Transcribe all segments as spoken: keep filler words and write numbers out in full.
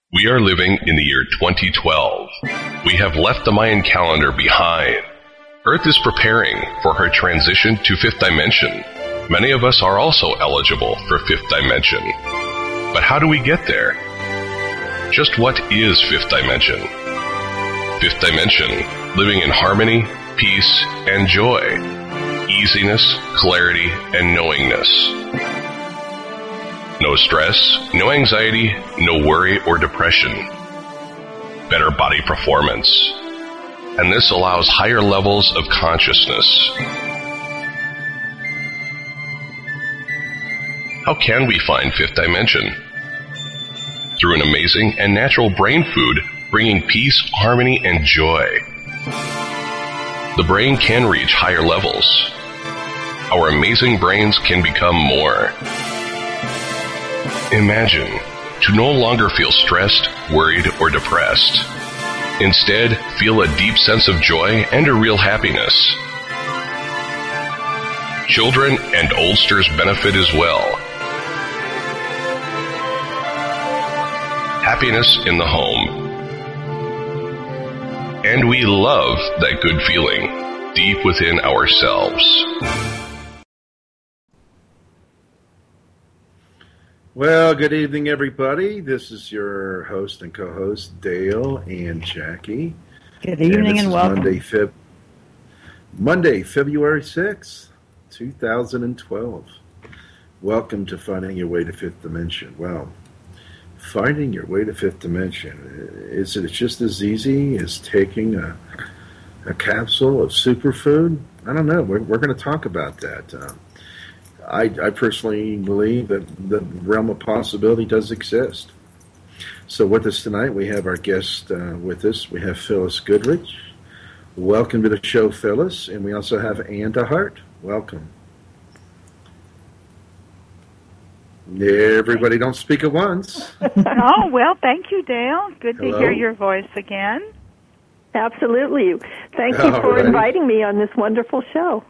We are living in the year twenty twelve. We have left the Mayan calendar behind. Earth is preparing for her transition to fifth dimension. Many of us are also eligible for fifth dimension. But how do we get there? Just what is fifth dimension? Fifth dimension, living in harmony, peace, and joy. Easiness, clarity, and knowingness. No stress, no anxiety, no worry or depression. Better body performance. And this allows higher levels of consciousness. How can we find fifth dimension? Through an amazing and natural brain food bringing peace, harmony, and joy. The brain can reach higher levels. Our amazing brains can become more. Imagine to no longer feel stressed, worried, or depressed. Instead, feel a deep sense of joy and a real happiness. Children and oldsters benefit as well. Happiness in the home. And we love that good feeling deep within ourselves. Well, good evening, everybody. This is your host and co-host, Dale and Jackie. Good evening and, and welcome. Monday, Feb- Monday, February sixth, two thousand twelve. Welcome to Finding Your Way to Fifth Dimension. Well, finding your way to Fifth Dimension, is it just as easy as taking a, a capsule of superfood? I don't know. We're, we're going to talk about that. Uh, I, I personally believe that the realm of possibility does exist. So with us tonight, we have our guest uh, with us. We have Phyllis Goodrich. Welcome to the show, Phyllis. And we also have Ann DeHart. Welcome. Everybody don't speak at once. Oh, well, thank you, Dale. Good Hello. to hear your voice again. Absolutely. Thank you All for right. inviting me on this wonderful show.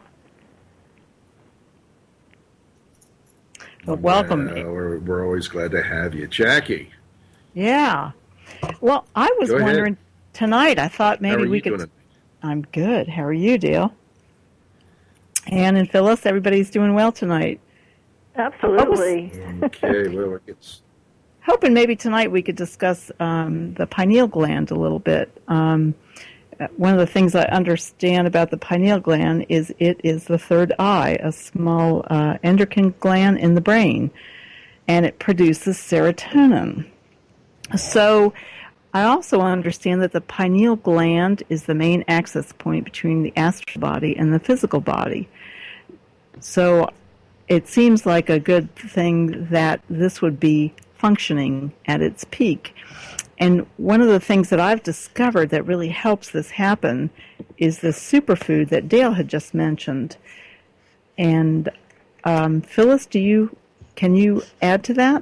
Well, welcome. Uh, we're, we're always glad to have you. Jackie. Yeah. Well, I was Go ahead. wondering tonight, I thought maybe How are we you could... doing? I'm good. How are you, Dale? Ann and Phyllis, everybody's doing well tonight. Absolutely. Okay, well, it's... Hoping maybe tonight we could discuss um, the pineal gland a little bit. Um, one of the things I understand about the pineal gland is it is the third eye, a small uh, endocrine gland in the brain, and it produces serotonin. So I also understand that the pineal gland is the main access point between the astral body and the physical body. So it seems like a good thing that this would be functioning at its peak. And one of the things that I've discovered that really helps this happen is the superfood that Dale had just mentioned. And um, Phyllis, do you can you add to that?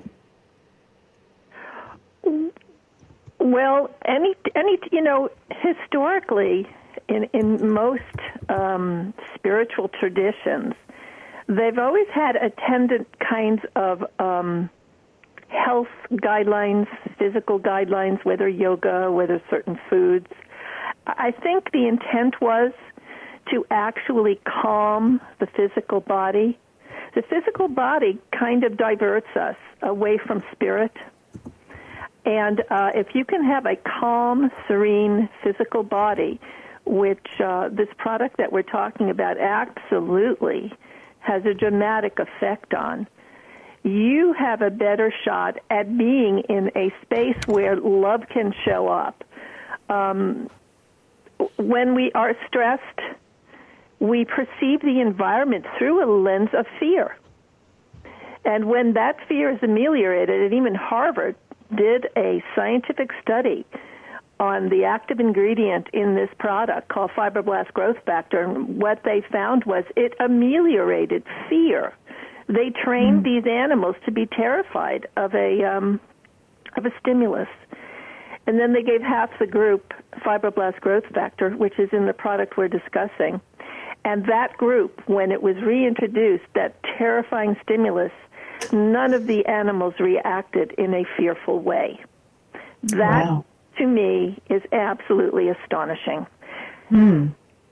Well, any any you know, historically, in in most um, spiritual traditions, they've always had attendant kinds of um, health guidelines, physical guidelines, whether yoga, whether certain foods. I think the intent was to actually calm the physical body. The physical body kind of diverts us away from spirit. And uh, if you can have a calm, serene physical body, which uh, this product that we're talking about absolutely has a dramatic effect on, you have a better shot at being in a space where love can show up. Um, when we are stressed, we perceive the environment through a lens of fear. And when that fear is ameliorated, and even Harvard did a scientific study on the active ingredient in this product called fibroblast growth factor, and what they found was it ameliorated fear. They trained mm. these animals to be terrified of a um, of a stimulus, and then they gave half the group fibroblast growth factor, which is in the product we're discussing, and that group, when it was reintroduced, that terrifying stimulus, none of the animals reacted in a fearful way. That, Wow. to me, is absolutely astonishing. Hmm.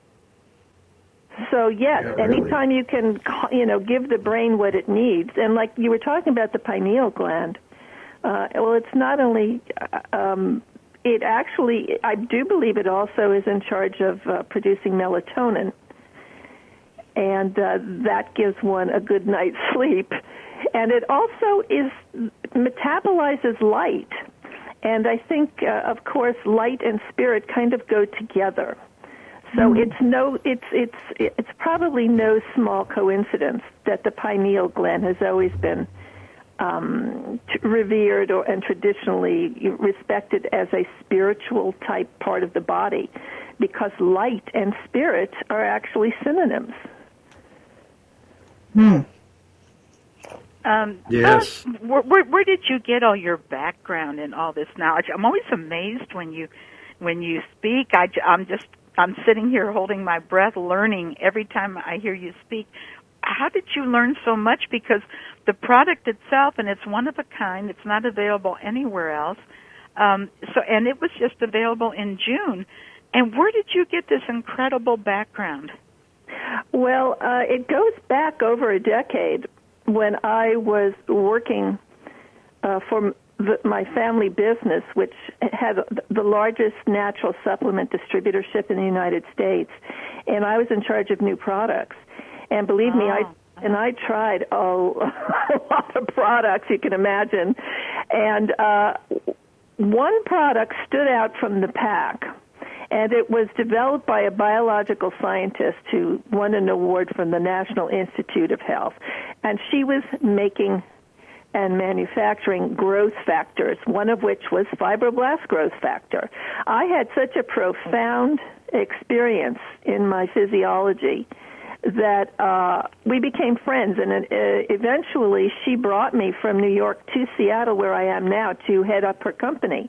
So yes, Yeah, really. anytime you can, you know, give the brain what it needs, and like you were talking about the pineal gland. Uh, well, it's not only. Um, it actually, I do believe it also is in charge of uh, producing melatonin, and uh, that gives one a good night's sleep. And it also is metabolizes light, and I think, uh, of course, light and spirit kind of go together. So it's no, it's it's it's probably no small coincidence that the pineal gland has always been um, t- revered or and traditionally respected as a spiritual type part of the body, because light and spirit are actually synonyms. Hmm. Um, Yes. tell us, where, where, where did you get all your background and all this knowledge? I'm always amazed when you when you speak. I, I'm just I'm sitting here holding my breath, learning every time I hear you speak. How did you learn so much? Because the product itself, and it's one of a kind, it's not available anywhere else. Um, so, and it was just available in June. And where did you get this incredible background? Well, uh, it goes back over a decade when I was working uh, for the, my family business, which had the largest natural supplement distributorship in the United States, and I was in charge of new products. And believe oh. me, I and I tried a, a lot of products you can imagine, and uh, one product stood out from the pack. And it was developed by a biological scientist who won an award from the National Institute of Health. And she was making and manufacturing growth factors, one of which was fibroblast growth factor. I had such a profound experience in my physiology that uh, we became friends. And uh, eventually she brought me from New York to Seattle, where I am now, to head up her company.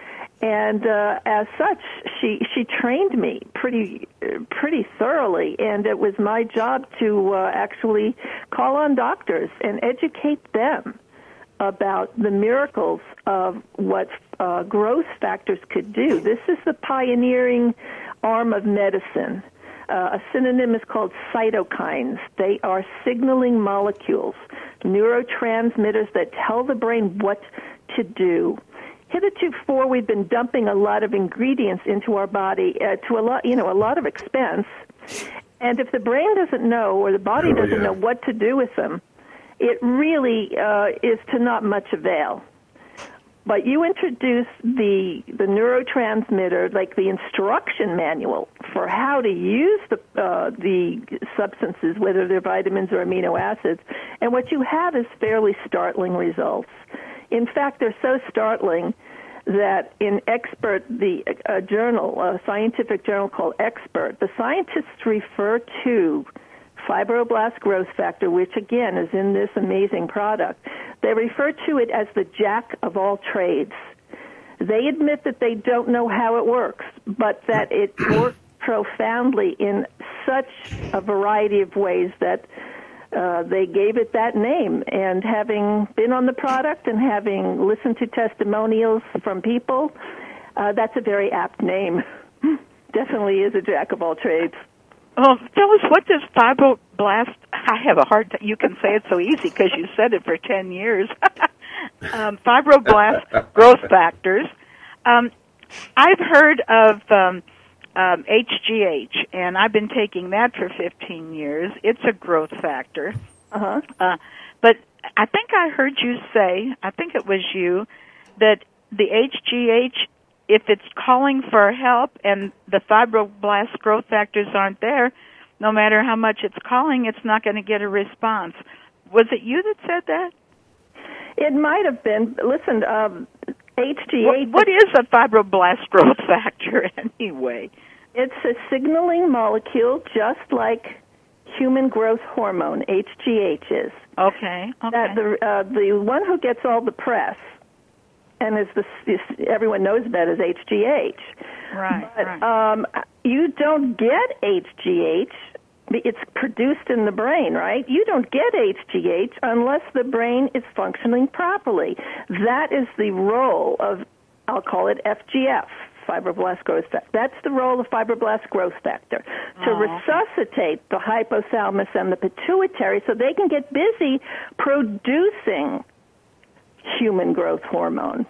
And uh, as such, she she trained me pretty pretty thoroughly, and it was my job to uh, actually call on doctors and educate them about the miracles of what uh, growth factors could do. This is the pioneering arm of medicine. Uh, a synonym is called cytokines. They are signaling molecules, neurotransmitters that tell the brain what to do. Heretofore, we've been dumping a lot of ingredients into our body uh, to a lot, you know, a lot of expense. And if the brain doesn't know or the body Oh, doesn't yeah. know what to do with them, it really uh, is to not much avail. But you introduce the the neurotransmitter, like the instruction manual for how to use the uh, the substances, whether they're vitamins or amino acids, and what you have is fairly startling results. In fact, they're so startling that in Expert, the uh, journal, a scientific journal called Expert, the scientists refer to fibroblast growth factor, which again is in this amazing product. They refer to it as the jack of all trades. They admit that they don't know how it works, but that it works profoundly in such a variety of ways that Uh, they gave it that name. And having been on the product and having listened to testimonials from people, uh, that's a very apt name. Definitely is a jack of all trades. Oh, tell us, what does fibroblast, I have a hard time, you can say it so easy because you said it for ten years. um, fibroblast growth factors. Um, I've heard of um, Um, H G H, and I've been taking that for fifteen years. It's a growth factor. Uh-huh. Uh, but I think I heard you say, I think it was you, that the H G H, if it's calling for help and the fibroblast growth factors aren't there, no matter how much it's calling, it's not going to get a response. Was it you that said that? It might have been. Listen, um, H G H... What, what is a fibroblast growth factor anyway? It's a signaling molecule just like human growth hormone, H G H is. Okay, okay. That the, uh, the one who gets all the press and is the is, everyone knows about is H G H. Right, but, right. Um, you don't get H G H. It's produced in the brain, right? You don't get H G H unless the brain is functioning properly. That is the role of I'll call it F G F, fibroblast growth factor. That's the role of fibroblast growth factor, to Oh, okay. resuscitate the hypothalamus and the pituitary so they can get busy producing human growth hormone.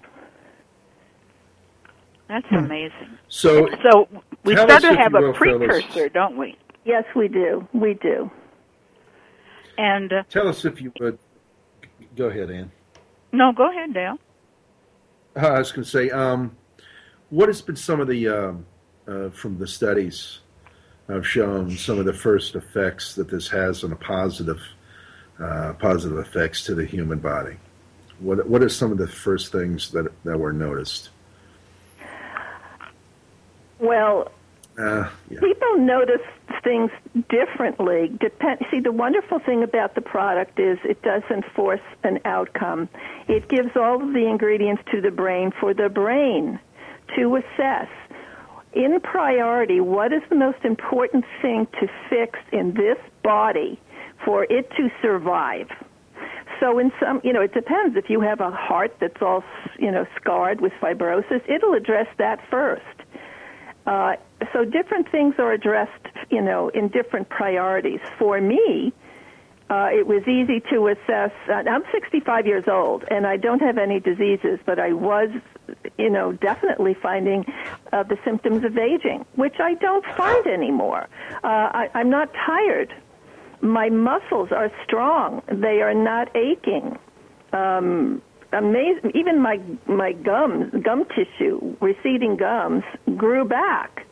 That's amazing. So, So we tell start us, to if have you a will, precursor, Phyllis. don't we? Yes, we do. We do. And uh, tell us if you would. Go ahead, Ann. no, go ahead, Dale. Uh, I was going to say, um, what has been some of the, um, uh, from the studies have shown some of the first effects that this has on a positive, uh, positive effects to the human body? What What are some of the first things that that were noticed? Well, Uh, yeah. people notice things differently. Depend- See, the wonderful thing about the product is it doesn't force an outcome. It gives all of the ingredients to the brain for the brain to assess. In priority, what is the most important thing to fix in this body for it to survive? So in some, you know, it depends. If you have a heart that's all, you know, scarred with fibrosis, it'll address that first. Uh, so different things are addressed, you know, in different priorities. For me, uh, it was easy to assess. Uh, I'm sixty-five years old, and I don't have any diseases, but I was, you know, definitely finding uh, the symptoms of aging, which I don't find anymore. Uh, I, I'm not tired. My muscles are strong. They are not aching. Um, amazing. Even my my gums, gum tissue, receding gums, grew back.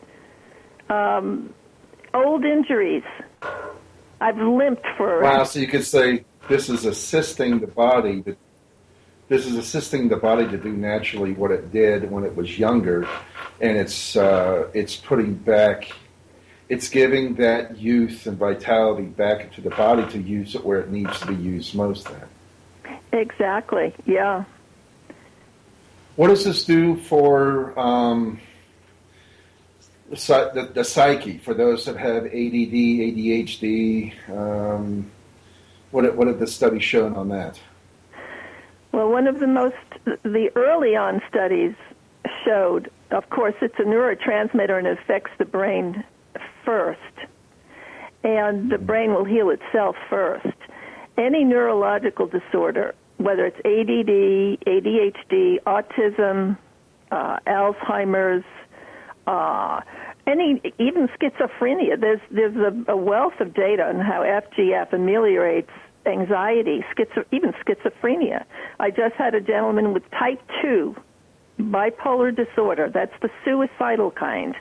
Um, old injuries. I've limped for. Wow. So you could say this is assisting the body. To, this is assisting the body to do naturally what it did when it was younger, and it's uh, it's putting back. It's giving that youth and vitality back into the body to use it where it needs to be used most then. Exactly, yeah. What does this do for um, the, the, the psyche, for those that have A D D, A D H D? Um, what, what have the studies shown on that? Well, one of the most, the early on studies showed, of course, it's a neurotransmitter and it affects the brain first, and the brain will heal itself first. Any neurological disorder, whether it's A D D, A D H D, autism, uh, Alzheimer's, uh, any even schizophrenia, there's there's a, a wealth of data on how F G F ameliorates anxiety, schizo, even schizophrenia. I just had a gentleman with type two bipolar disorder. That's the suicidal kind.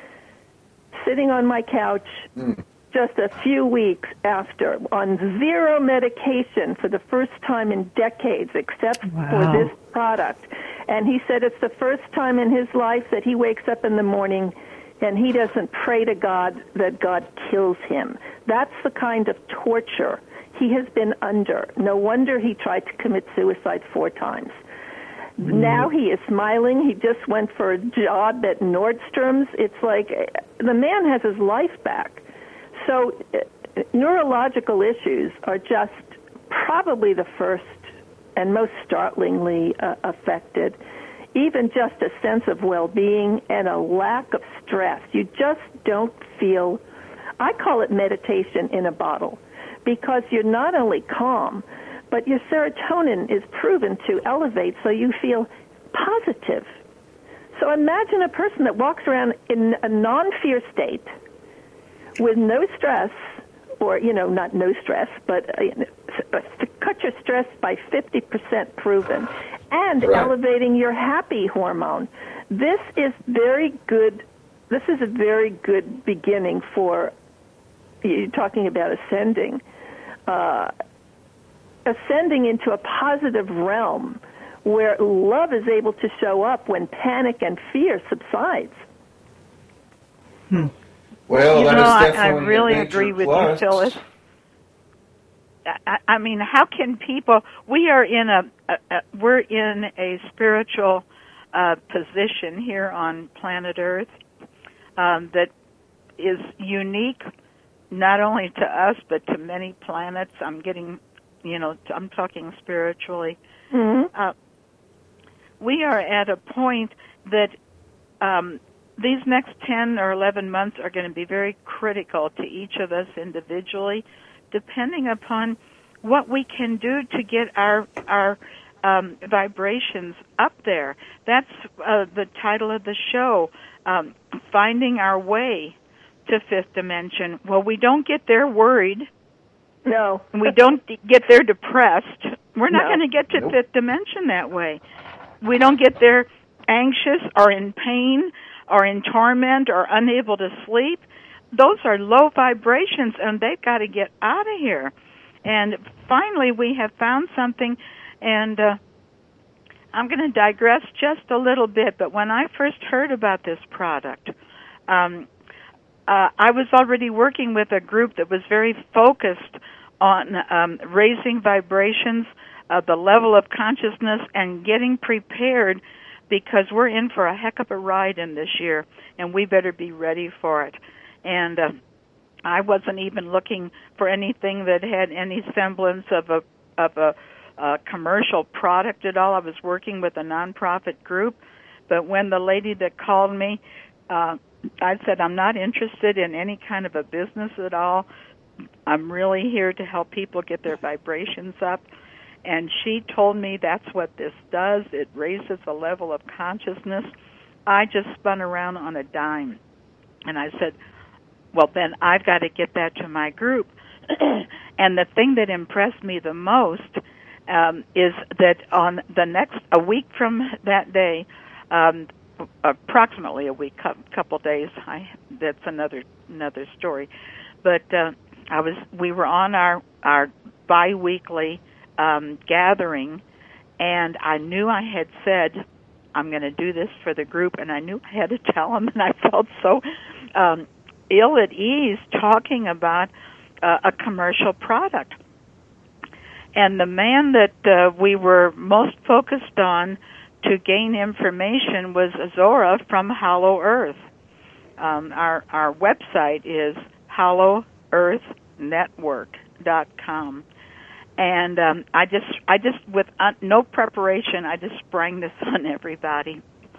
Sitting on my couch mm. just a few weeks after on zero medication for the first time in decades except wow. for this product. And he said it's the first time in his life that he wakes up in the morning and he doesn't pray to God that God kills him. That's the kind of torture he has been under. No wonder he tried to commit suicide four times. Now he is smiling. He just went for a job at Nordstrom's. It's like the man has his life back. So uh, neurological issues are just probably the first and most startlingly uh, affected. Even just a sense of well-being and a lack of stress. You just don't feel, I call it meditation in a bottle, because you're not only calm, but your serotonin is proven to elevate, so you feel positive. So imagine a person that walks around in a non-fear state with no stress, or, you know, not no stress, but uh, to cut your stress by fifty percent proven, and right. elevating your happy hormone. This is very good. This is a very good beginning for, you're talking about ascending. Uh, ascending into a positive realm where love is able to show up when panic and fear subsides. Hmm. Well, you that know, is I, definitely I really a agree with plus. you, Phyllis. I, I mean, how can people? We are in a, a, a we're in a spiritual uh, position here on planet Earth um, that is unique, not only to us but to many planets. I'm getting, you know, I'm talking spiritually. Mm-hmm. Uh, we are at a point that um, these next ten or eleven months are going to be very critical to each of us individually, depending upon what we can do to get our our um, vibrations up there. That's uh, the title of the show, um, Finding Our Way to Fifth Dimension. Well, we don't get there worried. No. We don't get there depressed. We're not No. going to get to Nope. fifth dimension that way. We don't get there anxious or in pain or in torment or unable to sleep. Those are low vibrations, and they've got to get out of here. And finally, we have found something, and uh, I'm going to digress just a little bit, but when I first heard about this product, um, uh, I was already working with a group that was very focused on um, raising vibrations, uh, the level of consciousness, and getting prepared, because we're in for a heck of a ride in this year, and we better be ready for it. And uh, I wasn't even looking for anything that had any semblance of a of a, a commercial product at all. I was working with a nonprofit group, but when the lady that called me, uh, I said, I'm not interested in any kind of a business at all. I'm really here to help people get their vibrations up. And she told me that's what this does. It raises the level of consciousness. I just spun around on a dime. And I said, well, then I've got to get that to my group. And the thing that impressed me the most um, is that on the next, a week from that day, um, approximately a week, couple days, I, that's another another story. But uh, I was, we were on our, our biweekly um, gathering, and I knew I had said, I'm going to do this for the group, and I knew I had to tell them, and I felt so um, ill at ease talking about uh, a commercial product. And the man that uh, we were most focused on to gain information was Zora from Hollow Earth. Um, our our website is hollow earth network dot com. And um, I just, I just, with uh, no preparation, I just sprang this on everybody.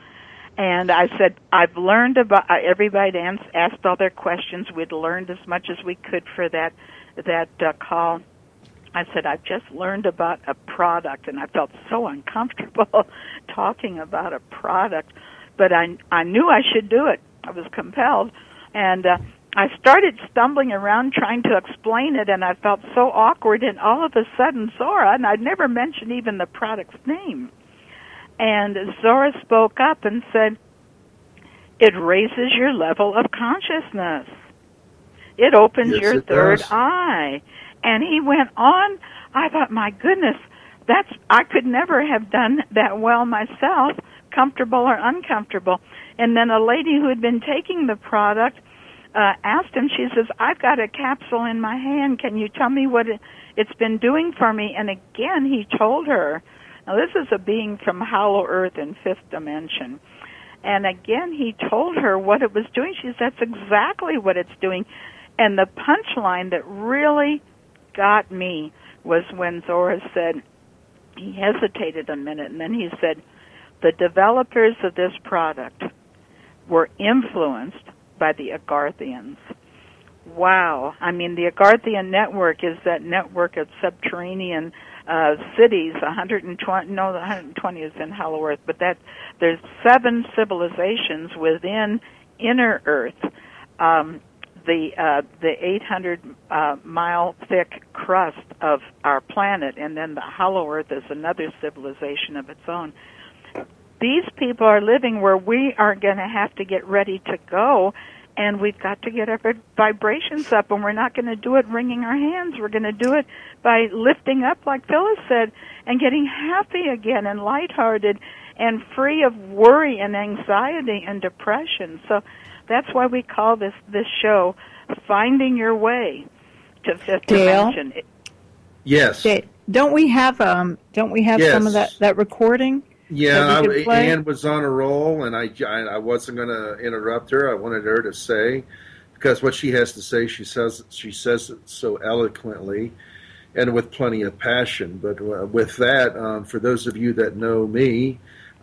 And I said, I've learned about, uh, everybody asked, asked all their questions. We'd learned as much as we could for that that uh, call. I said, I've just learned about a product, and I felt so uncomfortable talking about a product. But I, I knew I should do it. I was compelled. And uh, I started stumbling around trying to explain it, and I felt so awkward, and all of a sudden Zora, and I'd never mentioned even the product's name, and Zora spoke up and said, it raises your level of consciousness. It opens Yes, your it third does. eye. And he went on. I thought, my goodness, that's I could never have done that well myself, comfortable or uncomfortable. And then a lady who had been taking the product Uh, asked him, she says, I've got a capsule in my hand. Can you tell me what it, it's been doing for me? And again, he told her, now this is a being from Hollow Earth in fifth dimension. And again, he told her what it was doing. She says, that's exactly what it's doing. And the punchline that really got me was when Zora said, he hesitated a minute, and then he said, the developers of this product were influenced by the Agarthians. Wow. I mean, the Agarthian network is that network of subterranean uh, cities, one hundred twenty, no, one hundred twenty is in Hollow Earth, but that there's seven civilizations within inner Earth, um, the uh, the eight hundred uh, mile thick crust of our planet, and then the Hollow Earth is another civilization of its own. These people are living where we are going to have to get ready to go, and we've got to get our vibrations up, and we're not going to do it wringing our hands. We're going to do it by lifting up, like Phyllis said, and getting happy again and lighthearted and free of worry and anxiety and depression. So that's why we call this, this show Finding Your Way to Fifth Dale? Dimension. It, Yes. Okay, don't we have um don't we have Yes. some of that, that recording? Yeah, that we could I, play? Ann was on a roll, and I, I, I wasn't going to interrupt her. I wanted her to say, because what she has to say, she says she says it so eloquently and with plenty of passion. But uh, with that, um, for those of you that know me,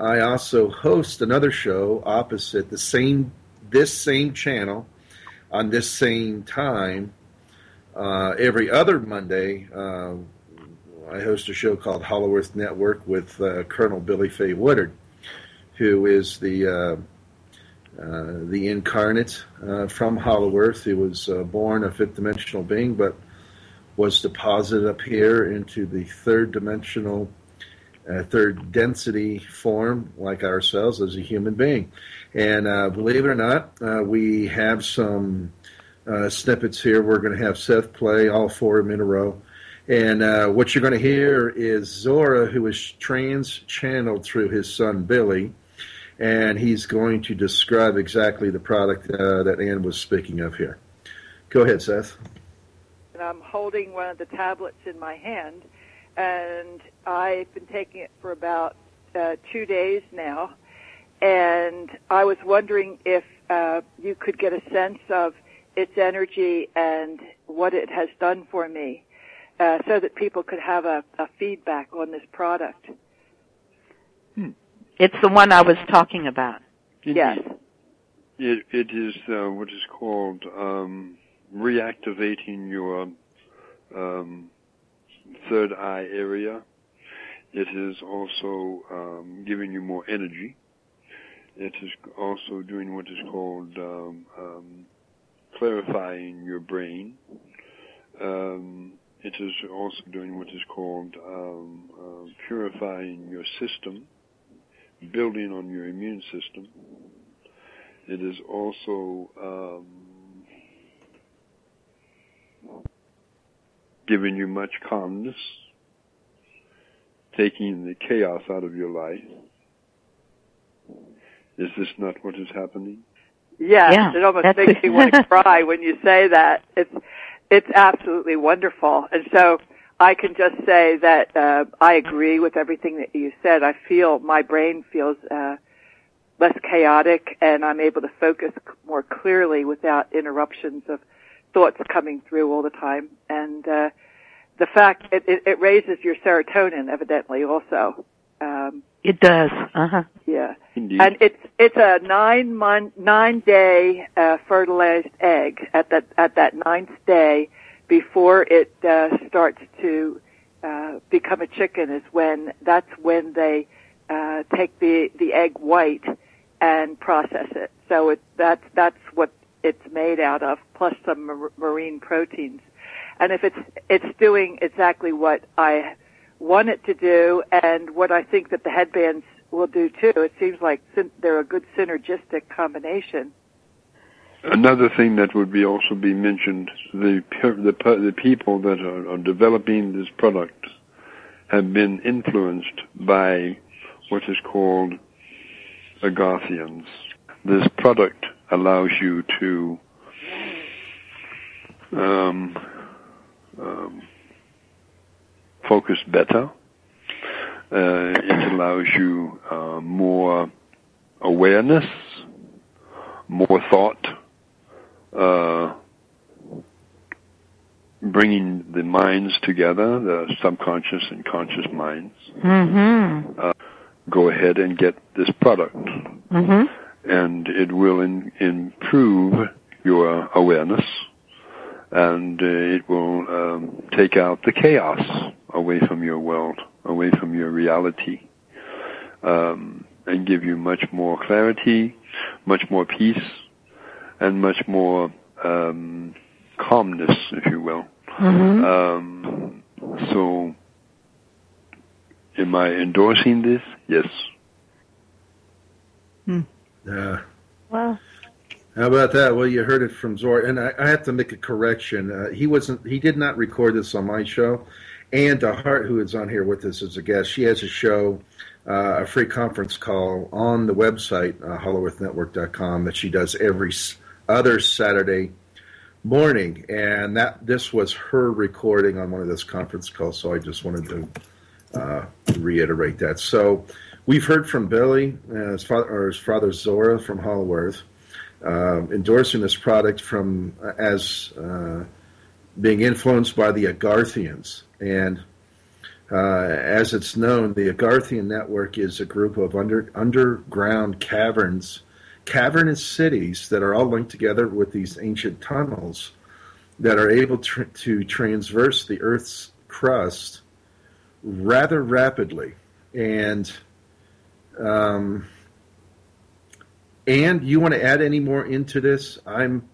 I also host another show opposite the same, this same channel on this same time. Uh, every other Monday, uh, I host a show called Hollow Earth Network with uh, Colonel Billy Fay Woodard, who is the uh, uh, the incarnate uh, from Hollow Earth, who was uh, born a fifth dimensional being, but was deposited up here into the third dimensional, uh, third density form, like ourselves, as a human being. And uh, believe it or not, uh, we have some uh, snippets here. We're going to have Seth play all four of them in a row. And uh, what you're going to hear is Zora, who is trans-channeled through his son Billy, and he's going to describe exactly the product uh, that Ann was speaking of here. Go ahead, Seth. And I'm holding one of the tablets in my hand, and I've been taking it for about uh, two days now, and I was wondering if uh, you could get a sense of its energy and what it has done for me, uh, so that people could have a, a feedback on this product. Hmm. It's the one I was talking about. Indeed. Yes. It, it is uh, what is called um, reactivating your um, third eye area. It is also um, giving you more energy. It is also doing what is called um, um, clarifying your brain. Um, it is also doing what is called um, uh, purifying your system, building on your immune system. It is also um, giving you much calmness, taking the chaos out of your life. Is this not what is happening? Yes, Yeah, it almost that's makes it. me want to cry when you say that. It's it's absolutely wonderful. And so I can just say that uh, I agree with everything that you said. I feel my brain feels uh, less chaotic, and I'm able to focus more clearly without interruptions of thoughts coming through all the time. And uh, the fact it, it, it raises your serotonin, evidently, also. Um, It does. Uh-huh. yeah. Indeed. And it's it's a nine month, nine day uh, fertilized egg. At that at that ninth day, before it uh, starts to uh, become a chicken, is when that's when they uh, take the the egg white and process it. So it that's that's what it's made out of, plus some mar- marine proteins. And if it's it's doing exactly what I want it to do, and what I think that the headbands will do too. It seems like they're a good synergistic combination. Another thing that would be also be mentioned: the the the people that are, are developing this product have been influenced by what is called Agarthians. This product allows you to um, um, focus better. Uh, it allows you uh, more awareness, more thought, uh, bringing the minds together, the subconscious and conscious minds. Mm-hmm. Uh, go ahead and get this product. Mm-hmm. And it will in, improve your awareness, and uh, it will um, take out the chaos away from your world, away from your reality, um, and give you much more clarity, much more peace, and much more um, calmness, if you will. Mm-hmm. Um, so, am I endorsing this? Yes. Hmm. Uh, Well, how about that? Well, you heard it from Zora, and I, I have to make a correction. Uh, he wasn't. He did not record this on my show. And DeHart, who is on here with us as a guest, she has a show, uh, a free conference call on the website, uh, hollow earth network dot com, that she does every s- other Saturday morning. And that this was her recording on one of those conference calls, so I just wanted to uh, reiterate that. So we've heard from Billy, uh, his, father, or his father Zora from Hollow Earth, uh, endorsing this product from uh, as uh, being influenced by the Agarthians. And Uh, as it's known, the Agarthian network is a group of under, underground caverns, cavernous cities that are all linked together with these ancient tunnels that are able tr- to transverse the Earth's crust rather rapidly. And um, and you want to add any more into this? I'm.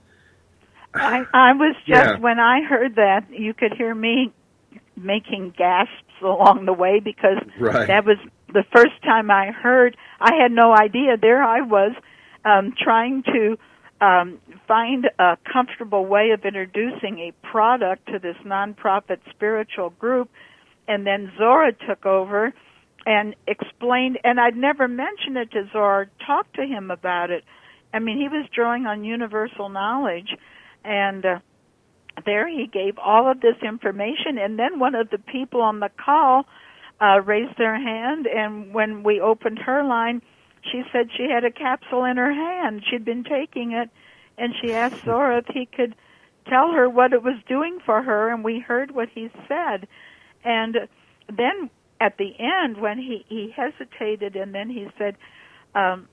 I, I was just, Yeah. when I heard that, you could hear me making gasps along the way because Right. that was the first time I heard. I had no idea. There I was um, trying to um, find a comfortable way of introducing a product to this nonprofit spiritual group, and then Zora took over and explained, and I'd never mentioned it to Zora, talked to him about it. I mean, he was drawing on universal knowledge, and uh, there he gave all of this information, and then one of the people on the call uh, raised their hand, and when we opened her line, she said she had a capsule in her hand. She'd been taking it, and she asked Zora if he could tell her what it was doing for her, and we heard what he said. And then at the end, when he, he hesitated, and then he said, um,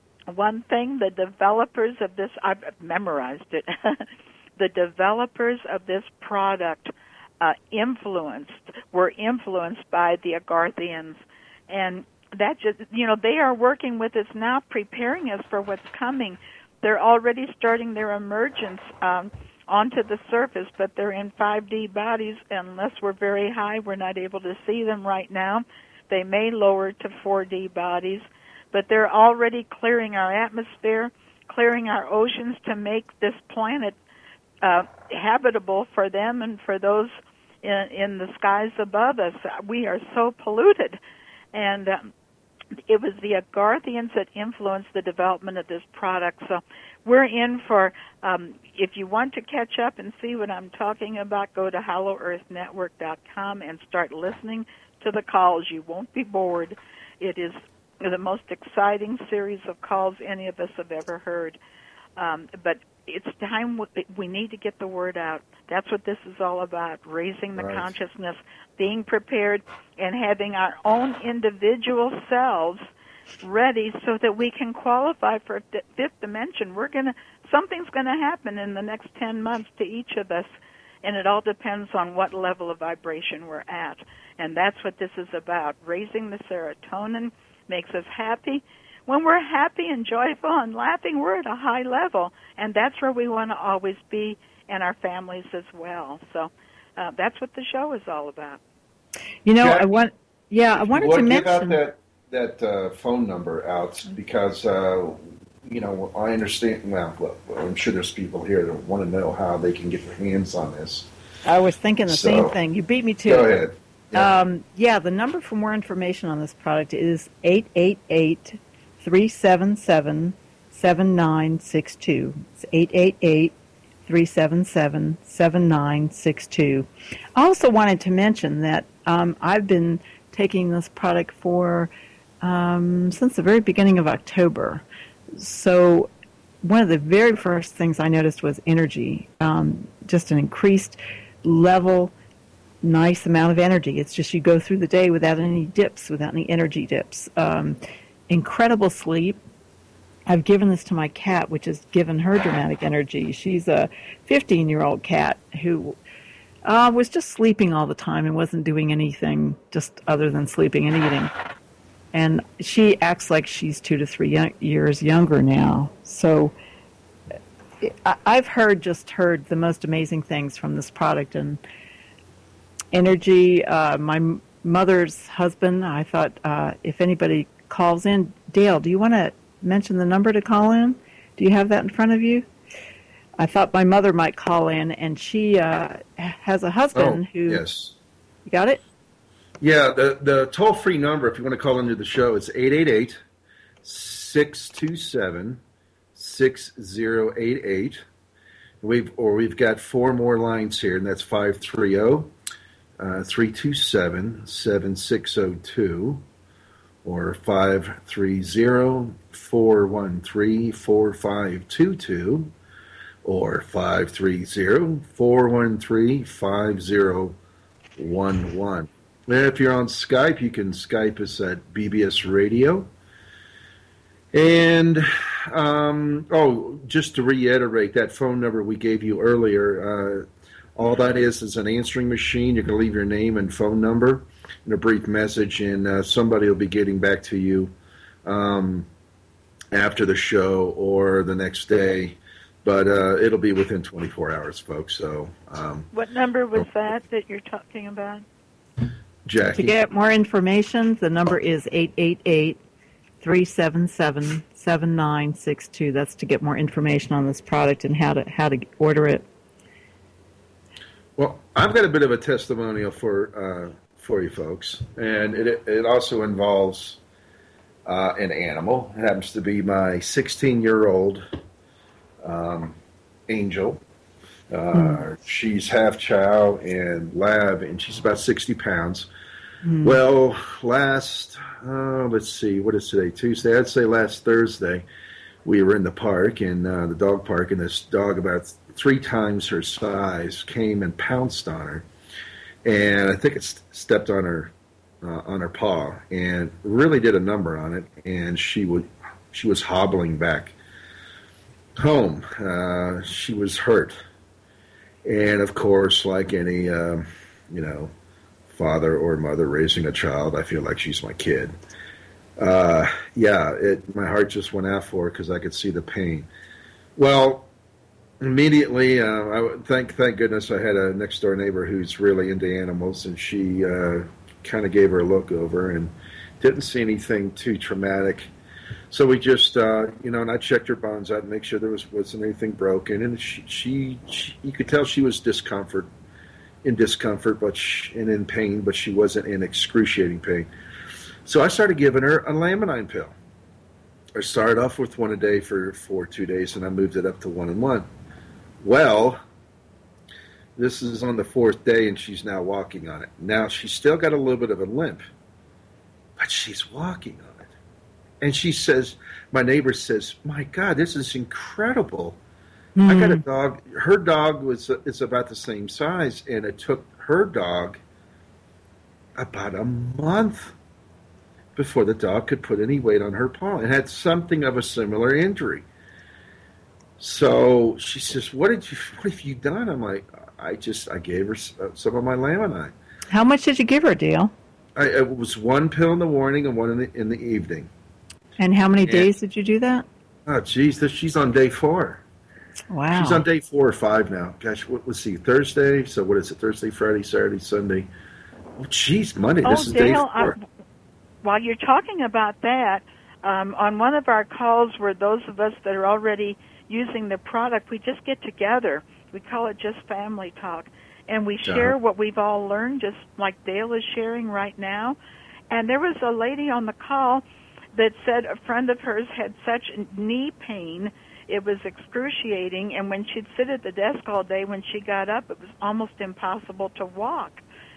one thing, the developers of this, I've memorized it, the developers of this product uh, influenced, were influenced by the Agarthians. And that just, you know, they are working with us now, preparing us for what's coming. They're already starting their emergence um, onto the surface, but they're in five D bodies. Unless we're very high, we're not able to see them right now. They may lower to four D bodies, but they're already clearing our atmosphere, clearing our oceans to make this planet uh, habitable for them and for those in, in the skies above us. We are so polluted. And um, it was the Agarthians that influenced the development of this product. So we're in for, um, if you want to catch up and see what I'm talking about, go to hollow earth network dot com and start listening to the calls. You won't be bored. It is the most exciting series of calls any of us have ever heard. Um, but it's time we need to get the word out. That's what this is all about, raising the Right. consciousness, being prepared, and having our own individual selves ready so that we can qualify for fifth dimension. We're gonna something's going to happen in the next ten months to each of us, and it all depends on what level of vibration we're at. And that's what this is about. Raising the serotonin makes us happy. When we're happy and joyful and laughing, we're at a high level, and that's where we want to always be, and our families as well. So uh, that's what the show is all about. You know, Jack, I want, yeah, I wanted Well, to give mention. out that that uh, phone number out because uh, you know I understand. Well, look, I'm sure there's people here that want to know how they can get their hands on this. I was thinking the So, same thing. You beat me to Go it. ahead. Yeah. Um, yeah, the number for more information on this product is eight eight eight, three seven seven, seven nine six two. It's eight eight eight, three seven seven, seven nine six two. I also wanted to mention that um, I've been taking this product for um, since the very beginning of October. So one of the very first things I noticed was energy, um, just an increased level, nice amount of energy. It's just you go through the day without any dips, without any energy dips. Um, incredible sleep. I've given this to my cat, which has given her dramatic energy. She's a fifteen-year-old cat who uh, was just sleeping all the time and wasn't doing anything just other than sleeping and eating. And she acts like she's two to three young, years younger now. So I, I've heard, just heard the most amazing things from this product. And energy, uh, my m- mother's husband, I thought uh, if anybody calls in, Dale, do you want to mention the number to call in? Do you have that in front of you? I thought my mother might call in, and she uh, has a husband oh, who... yes. You got it? Yeah, the, the toll-free number, if you want to call into the show, it's eight eight eight, six two seven, six zero eight eight. We've, or we've got four more lines here, and that's five three zero, three two seven, seven six zero two, or five three zero, four one three, four five two two, or five three zero, four one three, five zero one one. If you're on Skype, you can Skype us at B B S Radio. And, um, oh, just to reiterate, that phone number we gave you earlier, uh, all that is is an answering machine. You can leave your name and phone number and a brief message, and uh, somebody will be getting back to you um, after the show or the next day. But uh, it'll be within twenty-four hours, folks. So, um, what number was that that you're talking about? Jackie. To get more information, the number is eight eight eight, three seven seven, seven nine six two. That's to get more information on this product and how to how to order it. Well, I've got a bit of a testimonial for uh, for you folks, and it it also involves uh, an animal. It happens to be my sixteen-year-old um, Angel. Uh, mm. She's half chow and lab, and she's about sixty pounds. Mm. Well, last, uh, let's see, what is today? Tuesday? I'd say last Thursday, we were in the park, and uh, the dog park, and this dog about three times her size came and pounced on her, and I think it st- stepped on her uh, on her paw and really did a number on it, and she would she was hobbling back home. Uh, she was hurt, and of course, like any uh, you know father or mother raising a child, I feel like she's my kid. Uh, yeah, it my heart just went out for her because I could see the pain. Well. Immediately, uh, I thank thank goodness I had a next door neighbor who's really into animals, and she uh, kind of gave her a look over and didn't see anything too traumatic. So we just, uh, you know, and I checked her bones out and make sure there was wasn't anything broken, and she, she, she you could tell she was discomfort, in discomfort, but she, and in pain, but she wasn't in excruciating pain. So I started giving her a Laminine pill. I started off with one a day for for two days, and I moved it up to one and one. Well, this is on the fourth day, and she's now walking on it. Now, she's still got a little bit of a limp, but she's walking on it. And she says, my neighbor says, my God, this is incredible. Mm. I got a dog. Her dog was is about the same size, and it took her dog about a month before the dog could put any weight on her paw. It had something of a similar injury. So she says, "What did you? What have you done?" I'm like, "I just, I gave her some of my Laminine." How much did you give her, Dale? I, it was one pill in the morning and one in the in the evening. And how many and, days did you do that? Oh, geez, she's on day four. Wow. She's on day four or five now. Gosh, what, let's see, Thursday. So what is it? Thursday, Friday, Saturday, Sunday. Oh, geez, Monday. Oh, this is Dale, day four. I, while you're talking about that, um, on one of our calls where those of us that are already using the product, we just get together. We call it just family talk. And we share uh-huh. what we've all learned, just like Dale is sharing right now. And there was a lady on the call that said a friend of hers had such knee pain, it was excruciating, and when she'd sit at the desk all day, when she got up, it was almost impossible to walk.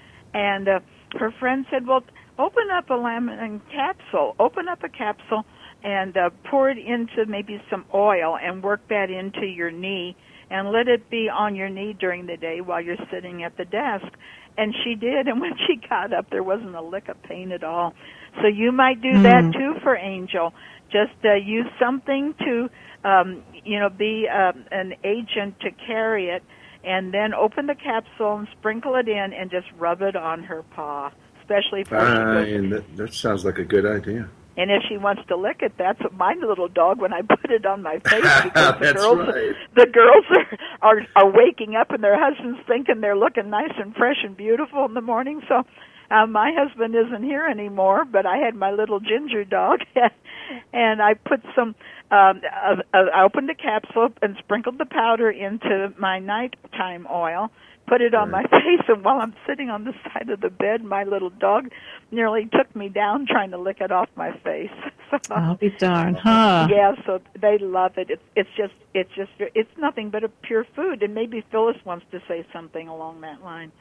And uh, her friend said, well, open up a Laminine capsule, open up a capsule, and uh, pour it into maybe some oil and work that into your knee and let it be on your knee during the day while you're sitting at the desk. And she did, and when she got up, there wasn't a lick of pain at all. So you might do mm. that, too, for Angel. Just uh, use something to, um, you know, be uh, an agent to carry it, and then open the capsule and sprinkle it in and just rub it on her paw, especially for uh, and that, that sounds like a good idea. And if she wants to lick it, that's my little dog when I put it on my face, because the girls, right. the girls are, are are waking up and their husbands thinking they're looking nice and fresh and beautiful in the morning. So uh, my husband isn't here anymore, but I had my little ginger dog, and I put some. Um, uh, uh, I opened the capsule and sprinkled the powder into my nighttime oil. Put it on my face, and while I'm sitting on the side of the bed, my little dog nearly took me down trying to lick it off my face. So, I'll be darned, huh? Yeah, so they love it. It's it's just it's just it's nothing but a pure food. And maybe Phyllis wants to say something along that line.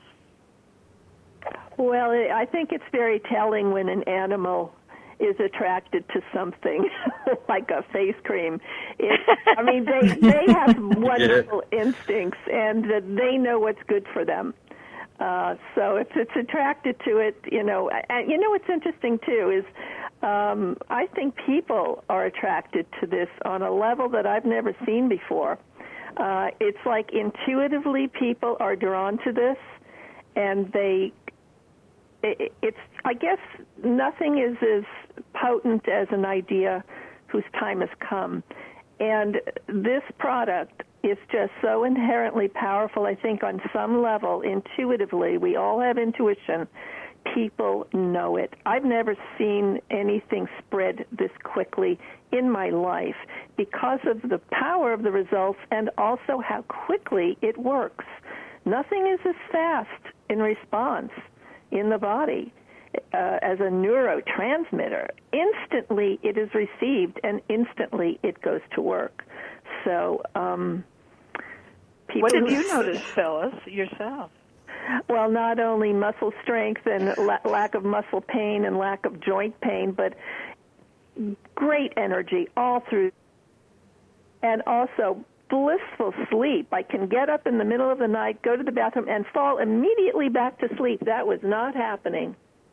Well, I think it's very telling when an animal is attracted to something like a face cream. It, I mean, they they have wonderful yeah. instincts, and uh, they know what's good for them. Uh, so if it's attracted to it, you know, and you know what's interesting too is um, I think people are attracted to this on a level that I've never seen before. Uh, it's like intuitively people are drawn to this, and they, it, it's, I guess nothing is as potent as an idea whose time has come. And this product is just so inherently powerful, I think, on some level, intuitively. We all have intuition. People know it. I've never seen anything spread this quickly in my life because of the power of the results and also how quickly it works. Nothing is as fast in response in the body uh, as a neurotransmitter. Instantly it is received and instantly it goes to work. So, um, people what have who, you noticed, Phyllis, yourself? Well, not only muscle strength and la- lack of muscle pain and lack of joint pain, but great energy all through, and also blissful sleep. I can get up in the middle of the night, go to the bathroom, and fall immediately back to sleep. That was not happening.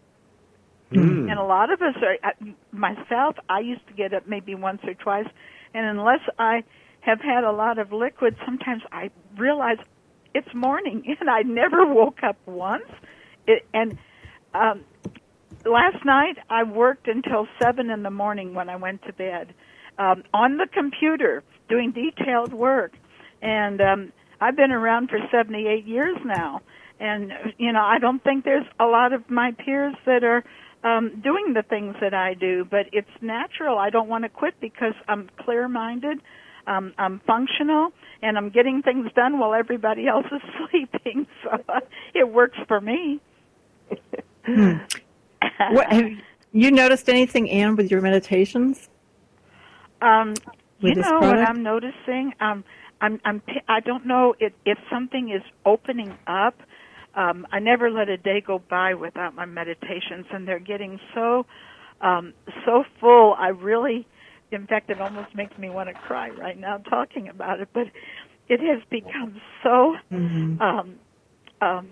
Mm. And a lot of us are, myself, I used to get up maybe once or twice, and unless I have had a lot of liquid, sometimes I realize it's morning, and I never woke up once. It, and um, last night I worked until seven in the morning when I went to bed um, on the computer doing detailed work. And um, I've been around for seventy-eight years now. And, you know, I don't think there's a lot of my peers that are um, doing the things that I do, but it's natural. I don't want to quit because I'm clear-minded. Um, I'm functional, and I'm getting things done while everybody else is sleeping, so uh, it works for me. hmm. What, have you noticed anything, Anne, with your meditations? Um, you with this know product? what I'm noticing? Um, I'm, I'm, I don't know if, if something is opening up. Um, I never let a day go by without my meditations, and they're getting so, um, so full. I really. In fact, it almost makes me want to cry right now talking about it, but it has become so mm-hmm. um, um,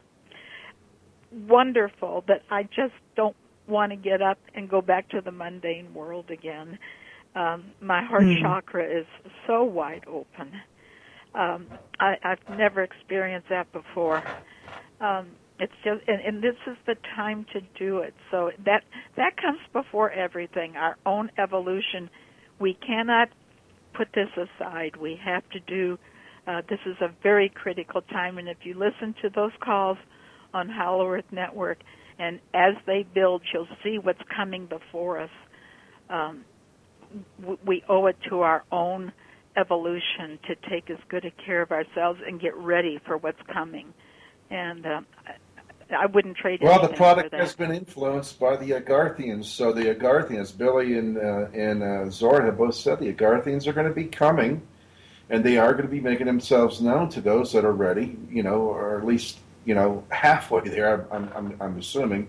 wonderful that I just don't want to get up and go back to the mundane world again. Um, my heart mm-hmm. chakra is so wide open. Um, I, I've never experienced that before. Um, It's just, and, and this is the time to do it. So that that comes before everything. Our own evolution. We cannot put this aside. We have to do. Uh, this is a very critical time. And if you listen to those calls on Hollow Earth Network, and as they build, you'll see what's coming before us. Um, w- we owe it to our own evolution to take as good a care of ourselves and get ready for what's coming. And um, I wouldn't trade Well, the anything product for that. has been influenced by the Agarthians. So the Agarthians, Billy and uh, and uh, Zora have both said the Agarthians are going to be coming, and they are going to be making themselves known to those that are ready, you know, or at least, you know, halfway there, I'm I'm, I'm assuming.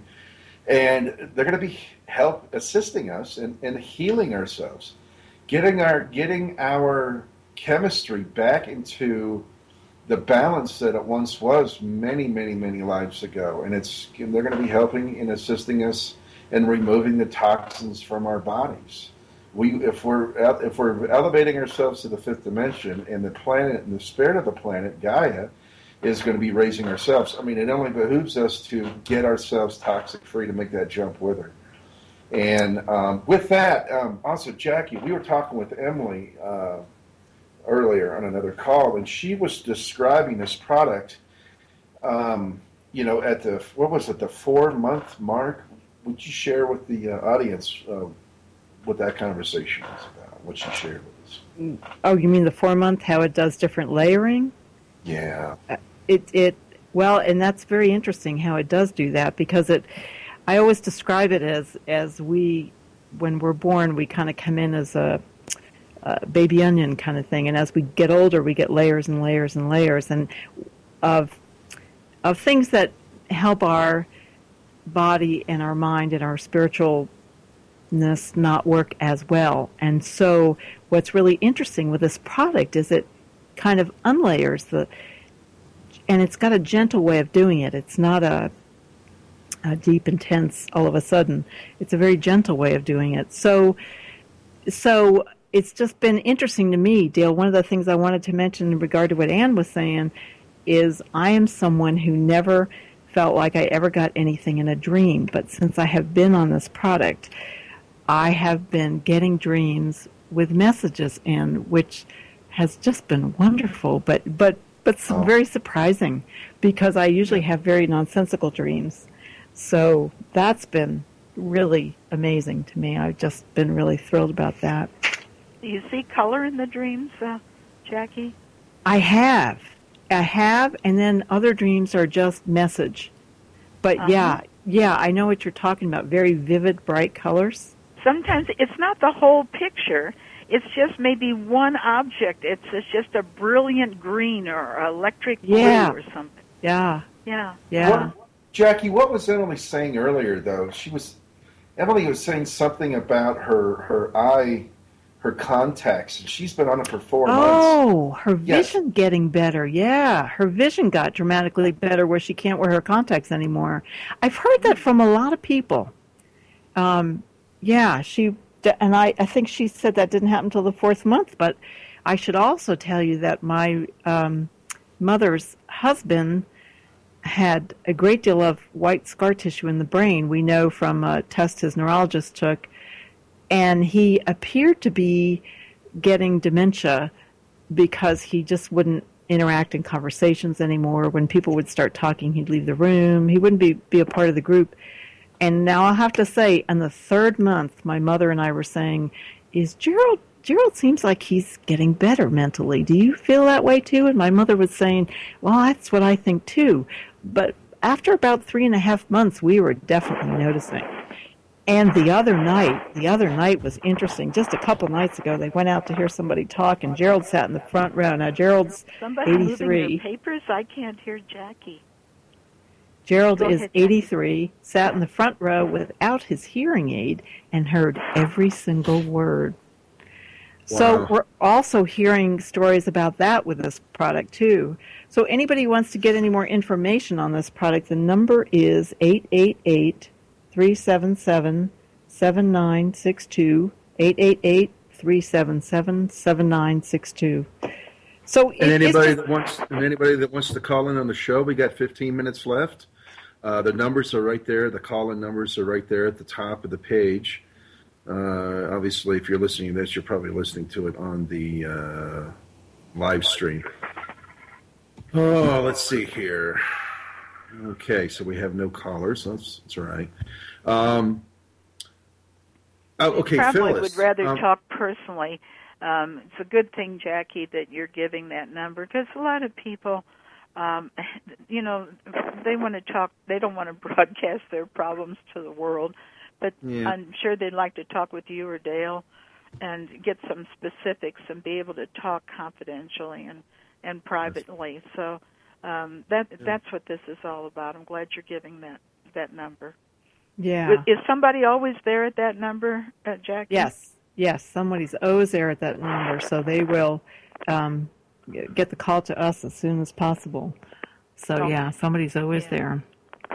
And they're going to be help assisting us in, in healing ourselves, getting our getting our chemistry back into the balance that it once was many, many, many lives ago. And it's they're going to be helping and assisting us in removing the toxins from our bodies. We, if we're if we're elevating ourselves to the fifth dimension, and the planet and the spirit of the planet, Gaia, is going to be raising ourselves. I mean, it only behooves us to get ourselves toxic free to make that jump with her. And um, with that, um, also, Jackie, we were talking with Emily uh, earlier on another call, and she was describing this product, um, you know, at the, what was it, the four-month mark? Would you share with the uh, audience uh, what that conversation was about, what she shared with us? Oh, you mean the four-month, how it does different layering? Yeah. It, it, well, and that's very interesting how it does do that, because it, I always describe it as, as we, when we're born, we kind of come in as a, a baby onion kind of thing, and as we get older, we get layers and layers and layers, and of, of things that help our body and our mind and our spiritualness not work as well. And so what's really interesting with this product is it kind of unlayers the and it's got a gentle way of doing it. It's not a, a deep, intense, all of a sudden. It's a very gentle way of doing it. So, so it's just been interesting to me, Dale. One of the things I wanted to mention in regard to what Ann was saying is I am someone who never felt like I ever got anything in a dream. But since I have been on this product, I have been getting dreams with messages in, which has just been wonderful, but but but some Oh. very surprising, because I usually have very nonsensical dreams. So that's been really amazing to me. I've just been really thrilled about that. Do you see color in the dreams, uh, Jackie? I have. I have, and then other dreams are just message. But Uh-huh. yeah, yeah, I know what you're talking about. Very vivid, bright colors. Sometimes it's not the whole picture. It's just maybe one object. It's, it's just a brilliant green or electric Yeah. blue or something. Yeah, Yeah. yeah. What, Jackie, what was Emily saying earlier, though? She was Emily was saying something about her her eye, her contacts, and she's been on it for four months. Oh, her Yes. vision getting better. Yeah, her vision got dramatically better where she can't wear her contacts anymore. I've heard that from a lot of people. Um, yeah, she and I. I think she said that didn't happen until the fourth month. But I should also tell you that my um, mother's husband had a great deal of white scar tissue in the brain. We know from a test his neurologist took, and he appeared to be getting dementia because he just wouldn't interact in conversations anymore. When people would start talking, he'd leave the room. He wouldn't be, be a part of the group. And now I'll have to say, in the third month, my mother and I were saying, is Gerald, Gerald seems like he's getting better mentally. Do you feel that way too? And my mother was saying, well, that's what I think too. But after about three and a half months, we were definitely noticing. And the other night, the other night was interesting. Just a couple nights ago, they went out to hear somebody talk, and Gerald sat in the front row. Now, Gerald's Somebody moving eighty-three. their papers? I can't hear Jackie. Gerald Go is ahead, Jackie. eighty-three, sat in the front row without his hearing aid, and heard every single word. So Wow. we're also hearing stories about that with this product, too. So anybody who wants to get any more information on this product, the number is eight eight eight, three seven seven, seven nine six two, eight eight eight, three seven seven, seven nine six two. So And it- it's anybody just- that wants and anybody that wants to call in on the show, we got fifteen minutes left. Uh, the numbers are right there. The call-in numbers are right there at the top of the page. Uh, obviously, if you're listening to this, you're probably listening to it on the uh, live stream. Oh, let's see here. Okay, so we have no callers. That's, that's all right. Um, oh, okay, Probably Phyllis. would rather um, talk personally. Um, it's a good thing, Jackie, that you're giving that number, because a lot of people, um, you know, they want to talk. They don't want to broadcast their problems to the world, but Yeah. I'm sure they'd like to talk with you or Dale and get some specifics and be able to talk confidentially and, and privately. So um, that that's what this is all about. I'm glad you're giving that that number. yeah. Is somebody always there at that number, uh, Jackie? Yes, yes. Somebody's always there at that number, so they will um, get the call to us as soon as possible. So, Okay. yeah, somebody's always Yeah. there.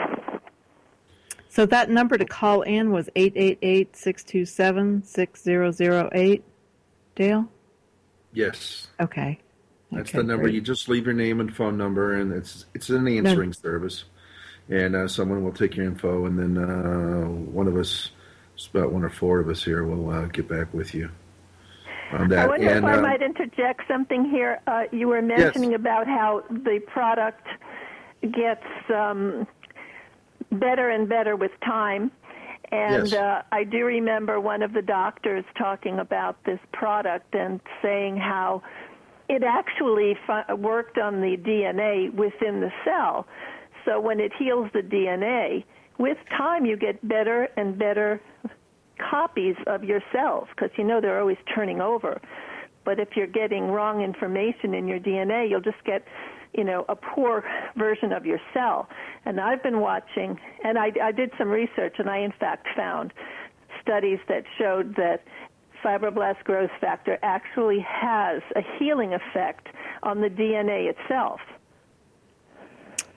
So that number to call in was eight eight eight, six two seven, six zero zero eight. Dale? Yes. Okay. That's Okay, the number. great. You just leave your name and phone number, and it's it's an answering service, and uh, someone will take your info, and then uh, one of us, it's about one or four of us here, will uh, get back with you on that. I wonder and if I uh, might interject something here. Uh, you were mentioning about how the product gets um, better and better with time. And Yes. uh, I do remember one of the doctors talking about this product and saying how it actually fu- worked on the D N A within the cell. So when it heals the D N A, with time you get better and better copies of your cells, because you know they're always turning over. But if you're getting wrong information in your D N A, you'll just get, you know, a poor version of your cell. And I've been watching, and I, I did some research, and I in fact found studies that showed that fibroblast growth factor actually has a healing effect on the D N A itself.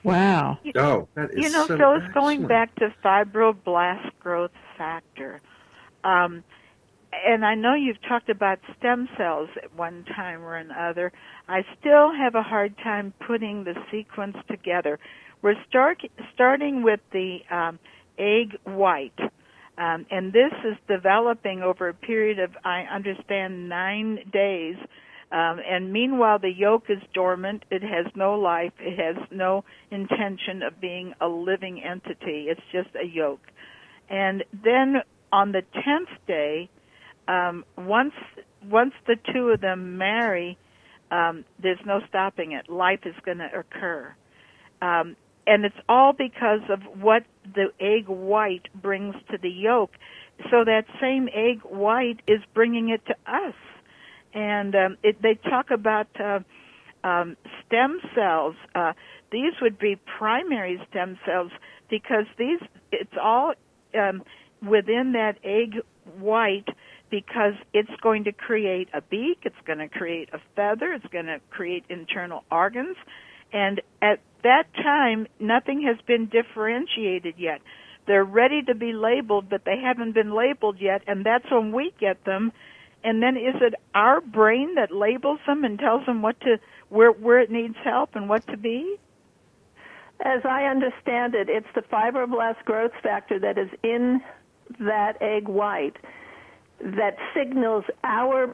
Wow. Oh, that is You know, so so it's going excellent. back to fibroblast growth factor. Um, and I know you've talked about stem cells at one time or another. I still have a hard time putting the sequence together. We're start, starting with the um, egg white, um, and this is developing over a period of, I understand, nine days. Um, and meanwhile, the yolk is dormant. It has no life. It has no intention of being a living entity. It's just a yolk. And then on the tenth day, um, once once the two of them marry, um, there's no stopping it. Life is going to occur. Um, and it's all because of what the egg white brings to the yolk. So that same egg white is bringing it to us. And um, it, they talk about uh, um, stem cells. Uh, these would be primary stem cells because these it's all um, within that egg white because it's going to create a beak, it's going to create a feather, it's going to create internal organs. And at that time, nothing has been differentiated yet. They're ready to be labeled, but they haven't been labeled yet, and that's when we get them. And then is it our brain that labels them and tells them what to, where where it needs help and what to be? As I understand it, it's the fibroblast growth factor that is in that egg white that signals our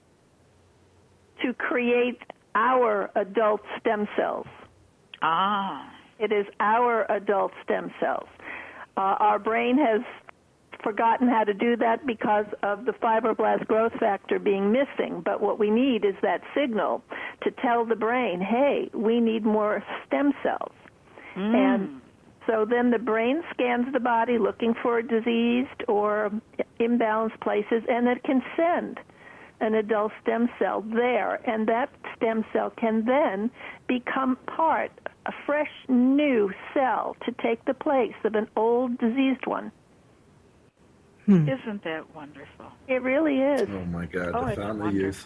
to create our adult stem cells. Ah. It is our adult stem cells. Uh, our brain has forgotten how to do that because of the fibroblast growth factor being missing. But what we need is that signal to tell the brain, hey, we need more stem cells. Mm. And so then the brain scans the body looking for diseased or imbalanced places, and it can send an adult stem cell there. And that stem cell can then become part, a fresh new cell to take the place of an old diseased one. Hmm. Isn't that wonderful? It really is. Oh my God, oh, the it's fountain of youth.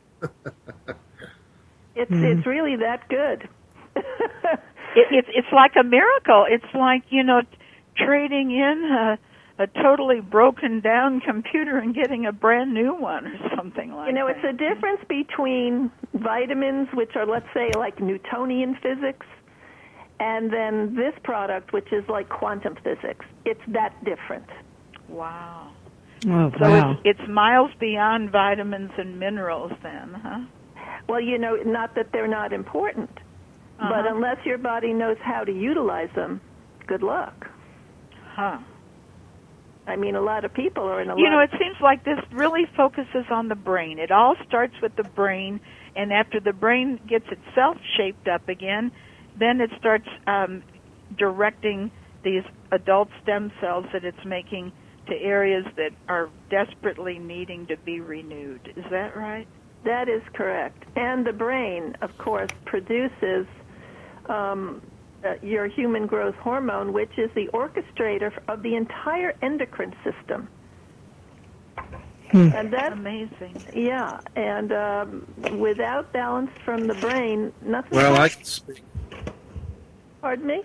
it's mm. it's really that good. it, it's it's like a miracle. It's like, you know, trading in a, a totally broken down computer and getting a brand new one or something like that. You know, that. it's a difference between vitamins, which are, let's say, like Newtonian physics, and then this product, which is like quantum physics. It's that different. Wow. Oh, so wow. it's, it's miles beyond vitamins and minerals then, huh? Well, you know, not that they're not important, uh-huh. but unless your body knows how to utilize them, good luck. Huh. I mean, a lot of people are in a You lot know, it seems like this really focuses on the brain. It all starts with the brain, and after the brain gets itself shaped up again, then it starts um, directing these adult stem cells that it's making to areas that are desperately needing to be renewed. Is that right? That is correct. And the brain, of course, produces um, uh, your human growth hormone, which is the orchestrator of the entire endocrine system. Hmm. And that's amazing. Yeah, and um, without balance from the brain, nothing. Well, happens. I can speak. Pardon me?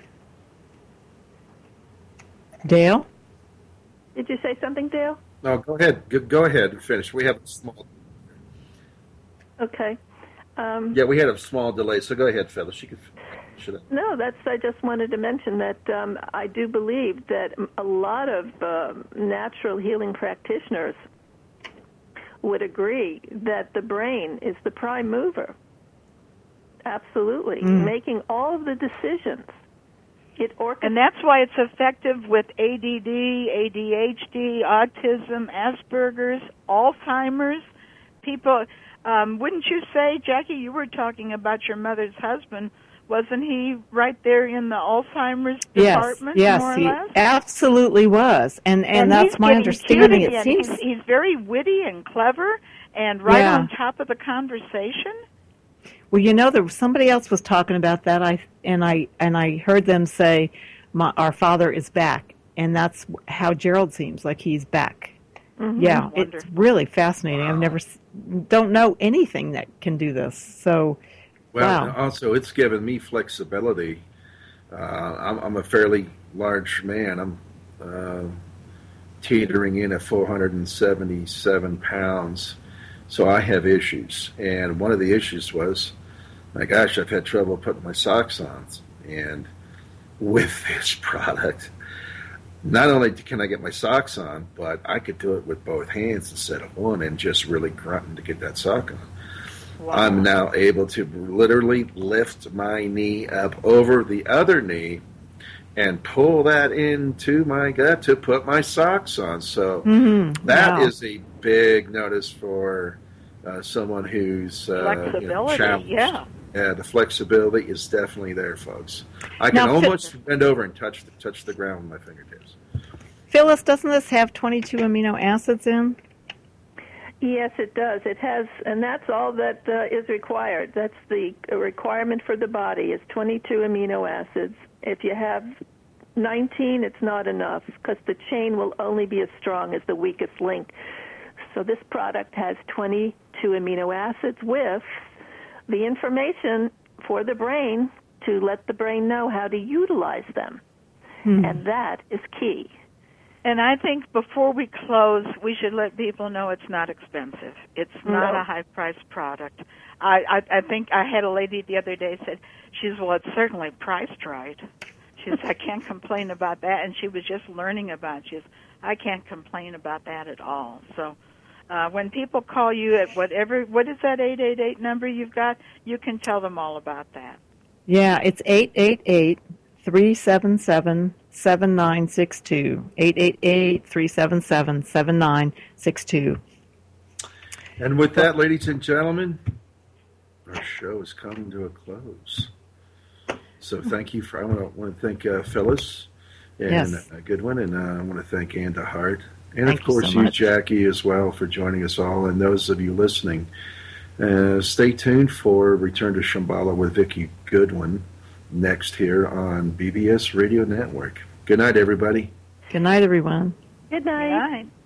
Dale? Did you say something, Dale? No, go ahead. Go, go ahead and finish. We have a small. Okay. Um, Yeah, we had a small delay, so go ahead, Phyllis. She could. Should No, that's. I just wanted to mention that um, I do believe that a lot of uh, natural healing practitioners would agree that the brain is the prime mover. Absolutely, Mm. making all of the decisions. It orchestrates. And that's why it's effective with A D D, A D H D, autism, Asperger's, Alzheimer's. People, um, wouldn't you say, Jackie, you were talking about your mother's husband. Wasn't he right there in the Alzheimer's department, yes, more or he less? absolutely was. And, and, And that's he's my getting understanding. cutie, It and seems he's, he's very witty and clever and right Yeah. on top of the conversation. Well, you know, there was somebody else was talking about that. I and I and I heard them say, My, "Our father is back," and that's how Gerald seems like he's back. Mm-hmm. Yeah, Wonderful. it's really fascinating. I've never s- don't know anything that can do this. So, Well, wow. and also it's given me flexibility Uh, I'm, I'm a fairly large man. I'm uh, teetering in at four hundred seventy-seven pounds, so I have issues. And one of the issues was, my gosh, I've had trouble putting my socks on. And with this product, not only can I get my socks on, but I could do it with both hands instead of one and just really grunting to get that sock on. Wow. I'm now able to literally lift my knee up over the other knee and pull that into my gut to put my socks on. So mm-hmm. that wow. is a big notice for uh, someone who's uh, flexibility. You know, challenged. Yeah. Yeah, the flexibility is definitely there, folks. I can now, almost Phil- bend over and touch the, touch the ground with my fingertips. Phyllis, doesn't this have twenty-two amino acids in? Yes, it does. It has, and that's all that uh, is required. That's the requirement for the body is twenty-two amino acids. If you have nineteen, it's not enough because the chain will only be as strong as the weakest link. So this product has twenty-two amino acids with the information for the brain to let the brain know how to utilize them. Hmm. And that is key. And I think before we close, we should let people know it's not expensive. It's not no. a high-priced product. I, I, I think I had a lady the other day said, she said, well, it's certainly priced right. She says, I can't complain about that. And she was just learning about it. She says, I can't complain about that at all. So uh, when people call you at whatever, what is that eight eight eight number you've got, you can tell them all about that. Yeah, it's eight eight eight, three seven seven, seven nine six two. eight eight eight, three seven seven, seven nine six two. And with that, ladies and gentlemen, our show is coming to a close. So thank you for, I want to, want to thank uh, Phyllis and yes. uh, Goodwin, and uh, I want to thank Ann Hart. And thank of course you, so you, Jackie, as well, for joining us all. And those of you listening, uh, stay tuned for Return to Shambhala with Vicki Goodwin next here on B B S Radio Network. Good night, everybody. Good night, everyone. Good night. Good night.